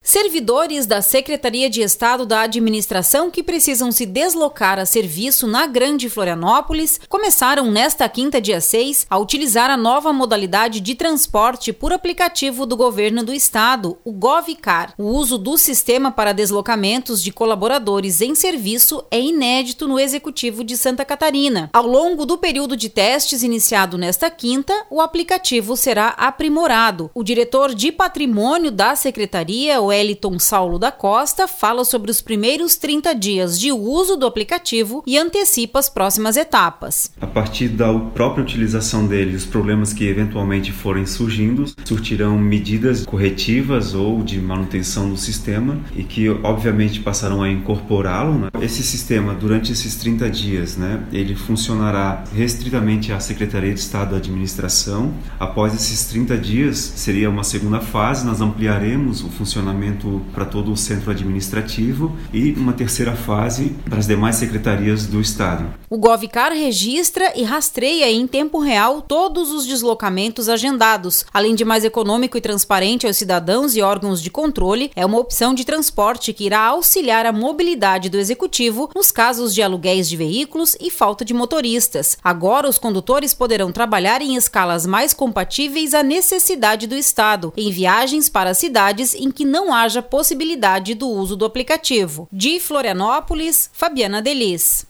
Servidores da Secretaria de Estado da Administração que precisam se deslocar a serviço na Grande Florianópolis começaram nesta quinta, dia 6, a utilizar a nova modalidade de transporte por aplicativo do governo do estado, o GovCar. O uso do sistema para deslocamentos de colaboradores em serviço é inédito no Executivo de Santa Catarina. Ao longo do período de testes iniciado nesta quinta, o aplicativo será aprimorado. O diretor de Patrimônio da Secretaria, o Wellington Saulo da Costa, fala sobre os primeiros 30 dias de uso do aplicativo e antecipa as próximas etapas. A partir da própria utilização dele, os problemas que eventualmente forem surgindo surtirão medidas corretivas ou de manutenção do sistema e que obviamente passarão a incorporá-lo. Esse sistema, durante esses 30 dias, ele funcionará restritamente à Secretaria de Estado da Administração. Após esses 30 dias, seria uma segunda fase, nós ampliaremos o funcionamento para todo o centro administrativo e uma terceira fase para as demais secretarias do Estado. O GovCar registra e rastreia em tempo real todos os deslocamentos agendados. Além de mais econômico e transparente aos cidadãos e órgãos de controle, é uma opção de transporte que irá auxiliar a mobilidade do Executivo nos casos de aluguéis de veículos e falta de motoristas. Agora, os condutores poderão trabalhar em escalas mais compatíveis à necessidade do Estado, em viagens para cidades em que não haja possibilidade do uso do aplicativo. De Florianópolis, Fabiana Delis.